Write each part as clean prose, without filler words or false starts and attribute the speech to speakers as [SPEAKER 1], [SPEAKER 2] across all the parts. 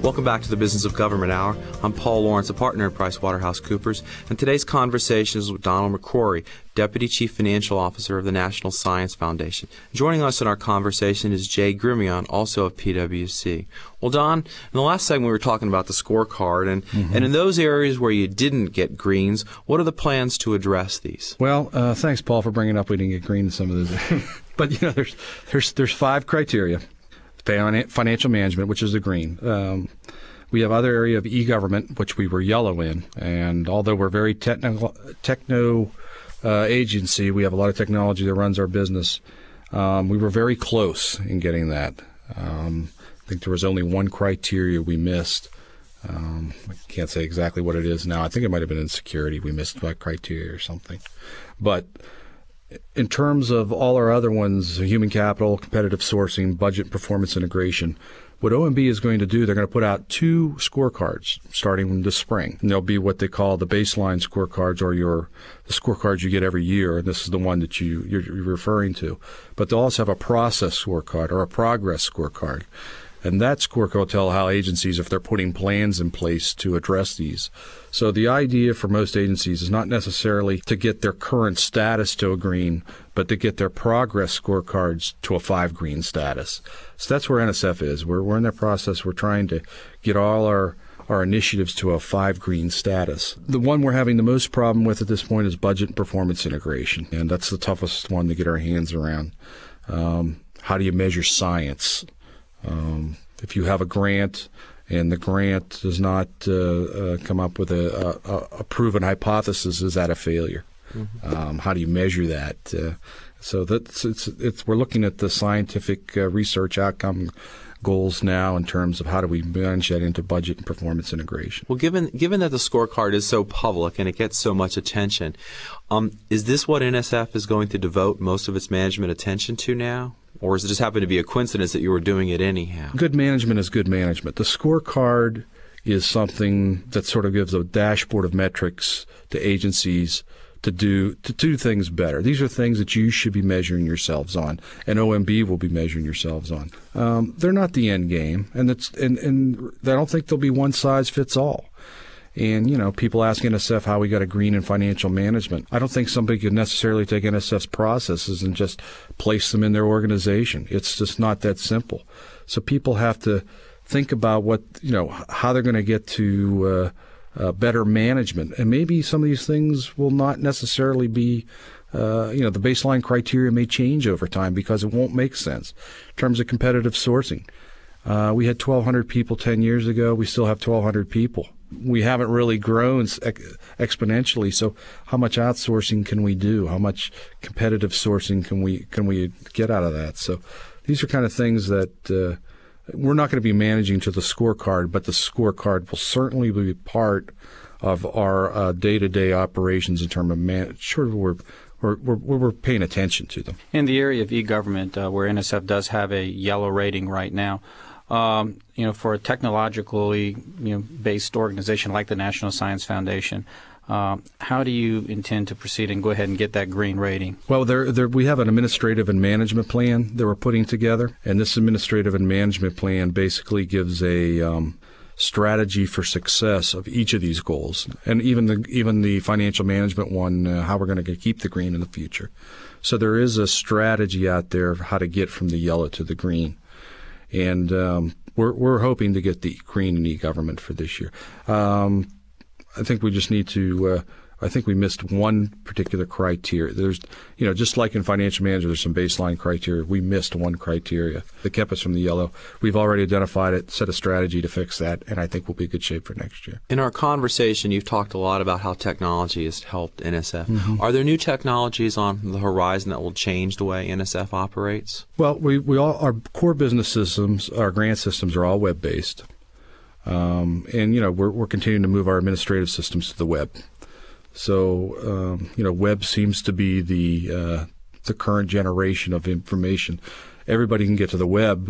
[SPEAKER 1] Welcome back to the Business of Government Hour. I'm Paul Lawrence, a partner at PricewaterhouseCoopers, and today's conversation is with Donald McCrory, Deputy Chief Financial Officer of the National Science Foundation. Joining us in our conversation is Jay Grimion, also of PwC. Well, Don, in the last segment we were talking about the scorecard, and in those areas where you didn't get greens, what are the plans to address these?
[SPEAKER 2] Well, thanks, Paul, for bringing up we didn't get green in some of those. But, there's 5 criteria. Financial management, which is the green. We have other area of e-government, which we were yellow in. And although we're very techno agency, we have a lot of technology that runs our business. We were very close in getting that. I think there was only one criteria we missed. I can't say exactly what it is now. I think it might have been in security. We missed that criteria or something. But in terms of all our other ones, human capital, competitive sourcing, budget, performance integration, what OMB is going to do, they're going to put out 2 scorecards starting this spring. And they'll be what they call the baseline scorecards, or the scorecards you get every year, and this is the one that you're referring to. But they'll also have a process scorecard or a progress scorecard. And that scorecard will tell how agencies, if they're putting plans in place to address these. So the idea for most agencies is not necessarily to get their current status to a green, but to get their progress scorecards to a 5 green status. So that's where NSF is. We're in that process. We're trying to get all our initiatives to a 5 green status. The one we're having the most problem with at this point is budget and performance integration, and that's the toughest one to get our hands around. How do you measure science? If you have a grant and the grant does not come up with a proven hypothesis, is that a failure? How do you measure that? So we're looking at the scientific research outcome goals now in terms of how do we manage that into budget and performance integration.
[SPEAKER 1] Well, given that the scorecard is so public and it gets so much attention, is this what NSF is going to devote most of its management attention to now? Or does it just happen to be a coincidence that you were doing it anyhow?
[SPEAKER 2] Good management is good management. The scorecard is something that sort of gives a dashboard of metrics to agencies to do things better. These are things that you should be measuring yourselves on, and OMB will be measuring yourselves on. They're not the end game, and I don't think there'll be one size fits all. And, people ask NSF how we got a green in financial management. I don't think somebody could necessarily take NSF's processes and just place them in their organization. It's just not that simple. So people have to think about how they're going to get to better management. And maybe some of these things will not necessarily be, the baseline criteria may change over time because it won't make sense. In terms of competitive sourcing, we had 1,200 people 10 years ago. We still have 1,200 people. We haven't really grown exponentially. So how much outsourcing can we do? How much competitive sourcing can we get out of that? So these are kind of things that we're not going to be managing to the scorecard, but the scorecard will certainly be part of our day-to-day operations in terms of we're paying attention to them.
[SPEAKER 3] In the area of e-government, where NSF does have a yellow rating right now, for a technologically based organization like the National Science Foundation, how do you intend to proceed and go ahead and get that green rating?
[SPEAKER 2] Well, we have an administrative and management plan that we're putting together, and this administrative and management plan basically gives a strategy for success of each of these goals, and even the financial management one, how we're going to keep the green in the future. So there is a strategy out there of how to get from the yellow to the green. And we're hoping to get the green in e-government for this year. I think we just need to I think we missed one particular criteria. There's, just like in financial management, there's some baseline criteria. We missed one criteria that kept us from the yellow. We've already identified it, set a strategy to fix that, and I think we'll be in good shape for next year.
[SPEAKER 1] In our conversation, you've talked a lot about how technology has helped NSF. Mm-hmm. Are there new technologies on the horizon that will change the way NSF operates?
[SPEAKER 2] Well, our core business systems, our grant systems are all web-based. And, we're continuing to move our administrative systems to the web. So, web seems to be the current generation of information. Everybody can get to the web.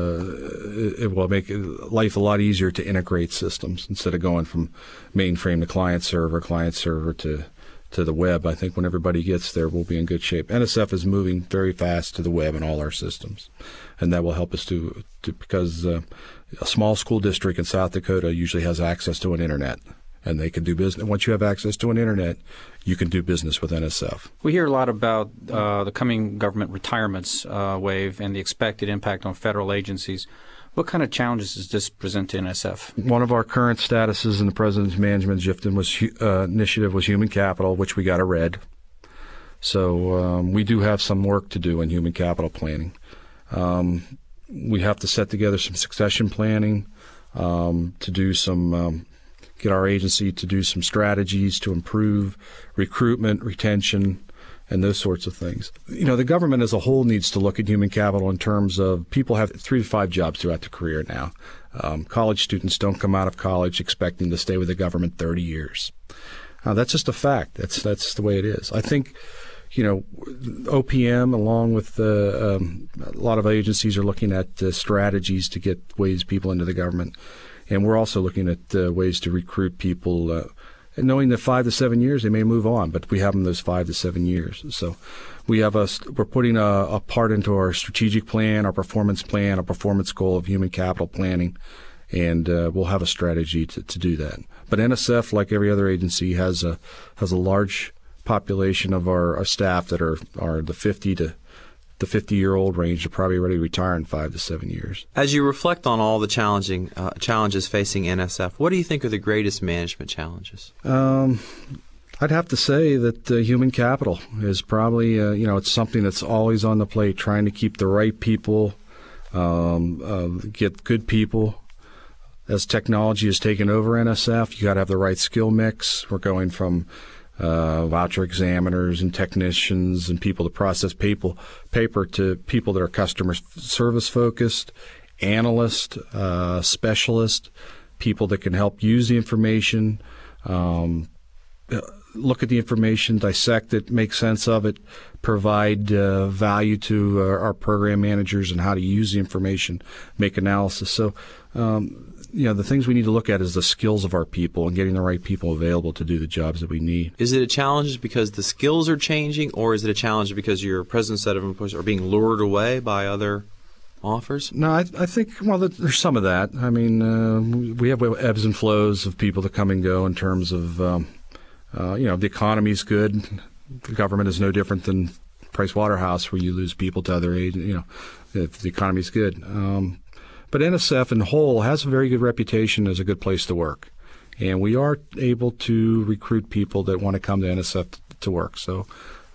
[SPEAKER 2] It will make life a lot easier to integrate systems instead of going from mainframe to client server to the web. I think when everybody gets there, we'll be in good shape. NSF is moving very fast to the web in all our systems, and that will help us because a small school district in South Dakota usually has access to an internet, and they can do business. Once you have access to an internet, you can do business with NSF.
[SPEAKER 3] We hear a lot about the coming government retirements wave and the expected impact on federal agencies. What kind of challenges does this present to NSF?
[SPEAKER 2] One of our current statuses in the President's Management Initiative was human capital, which we got a red. So we do have some work to do in human capital planning. We have to set together some succession planning to do some get our agency to do some strategies to improve recruitment, retention, and those sorts of things. The government as a whole needs to look at human capital in terms of people have 3 to 5 jobs throughout their career now. College students don't come out of college expecting to stay with the government 30 years. That's just a fact. That's the way it is. I think, OPM, along with a lot of agencies, are looking at strategies to get people into the government. And we're also looking at ways to recruit people, and knowing that 5 to 7 years they may move on, but we have them those 5 to 7 years. So we're putting a part into our strategic plan, our performance goal of human capital planning, and we'll have a strategy to do that. But NSF, like every other agency, has a large population of our staff that are the 50 to the 50-year-old range, are probably ready to retire in 5 to 7 years.
[SPEAKER 1] As you reflect on all the challenges facing NSF, what do you think are the greatest management challenges?
[SPEAKER 2] I'd have to say that human capital is probably, it's something that's always on the plate, trying to keep the right people, get good people. As technology has taken over NSF, you got to have the right skill mix. We're going from voucher examiners and technicians and people to process paper to people that are customer service focused, analysts, specialists, people that can help use the information, look at the information, dissect it, make sense of it, provide value to our program managers and how to use the information, make analysis. So, the things we need to look at is the skills of our people and getting the right people available to do the jobs that we need.
[SPEAKER 1] Is it a challenge because the skills are changing, or is it a challenge because your present set of employees are being lured away by other offers?
[SPEAKER 2] No, I think, there's some of that. I mean, we have ebbs and flows of people that come and go in terms of, the economy's good. The government is no different than Price Waterhouse, where you lose people to other agents, if the economy's good. But NSF in whole has a very good reputation as a good place to work. And we are able to recruit people that want to come to NSF to work. So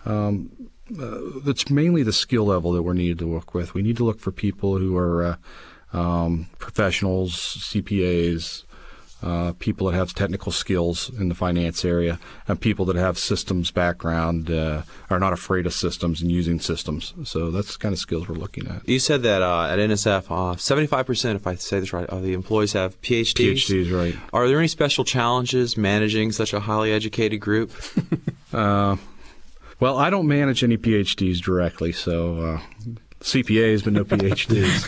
[SPEAKER 2] it's mainly the skill level that we're needed to work with. We need to look for people who are professionals, CPAs, people that have technical skills in the finance area, and people that have systems background, are not afraid of systems and using systems. So that's the kind of skills we're looking at.
[SPEAKER 1] You said that at NSF, 75%, if I say this right, of the employees have PhDs.
[SPEAKER 2] PhDs, right.
[SPEAKER 1] Are there any special challenges managing such a highly educated group?
[SPEAKER 2] Well, I don't manage any PhDs directly, so CPAs, but no PhDs.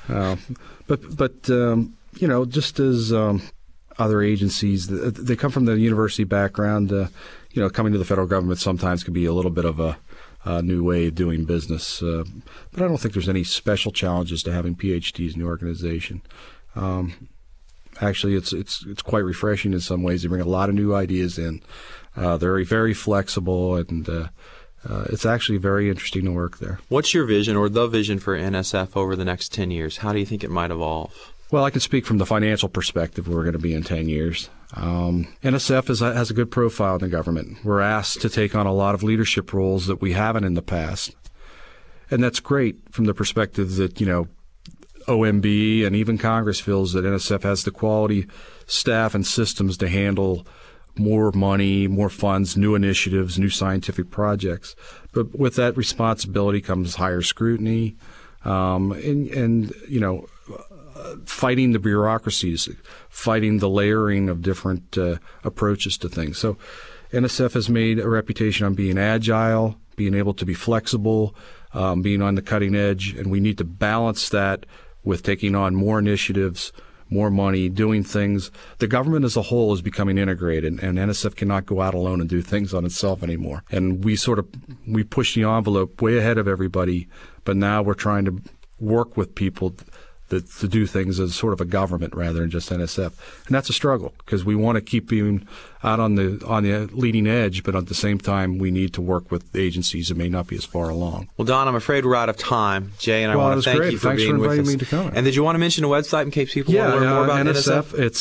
[SPEAKER 2] But just as other agencies, they come from the university background. Coming to the federal government sometimes can be a little bit of a new way of doing business. But I don't think there's any special challenges to having PhDs in the organization. Actually, it's quite refreshing in some ways. They bring a lot of new ideas in. They're very, very flexible, and it's actually very interesting to work there.
[SPEAKER 1] What's your vision or the vision for NSF over the next 10 years? How do you think it might evolve?
[SPEAKER 2] Well, I can speak from the financial perspective where we're going to be in 10 years. NSF has a good profile in the government. We're asked to take on a lot of leadership roles that we haven't in the past. And that's great from the perspective that, OMB and even Congress feels that NSF has the quality staff and systems to handle more money, more funds, new initiatives, new scientific projects. But with that responsibility comes higher scrutiny and fighting the bureaucracies, fighting the layering of different approaches to things. So NSF has made a reputation on being agile, being able to be flexible, being on the cutting edge, and we need to balance that with taking on more initiatives, more money, doing things. The government as a whole is becoming integrated, and NSF cannot go out alone and do things on itself anymore. And we push the envelope way ahead of everybody, but now we're trying to work with people to do things as sort of a government rather than just NSF. And that's a struggle because we want to keep being out on the leading edge, but at the same time, we need to work with agencies that may not be as far along.
[SPEAKER 1] Well, Don, I'm afraid we're out of time. Jay, and I want to thank you for being with us.
[SPEAKER 2] Thanks for inviting me to come.
[SPEAKER 1] And did you want to mention a website in case people want to learn more about NSF?
[SPEAKER 2] It's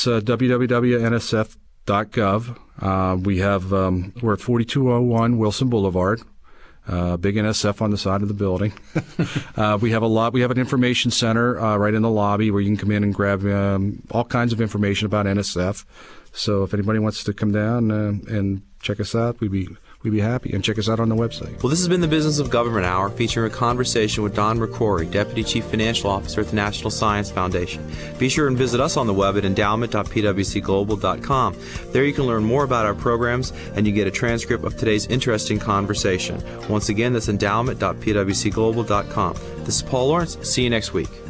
[SPEAKER 2] www.nsf.gov. We're at 4201 Wilson Boulevard. Big NSF on the side of the building. We have an information center right in the lobby where you can come in and grab all kinds of information about NSF. So if anybody wants to come down and check us out, we'd be happy. And check us out on the website.
[SPEAKER 1] Well, this has been the Business of Government Hour, featuring a conversation with Don McCrory, Deputy Chief Financial Officer at the National Science Foundation. Be sure and visit us on the web at endowment.pwcglobal.com. There you can learn more about our programs, and you get a transcript of today's interesting conversation. Once again, that's endowment.pwcglobal.com. This is Paul Lawrence. See you next week.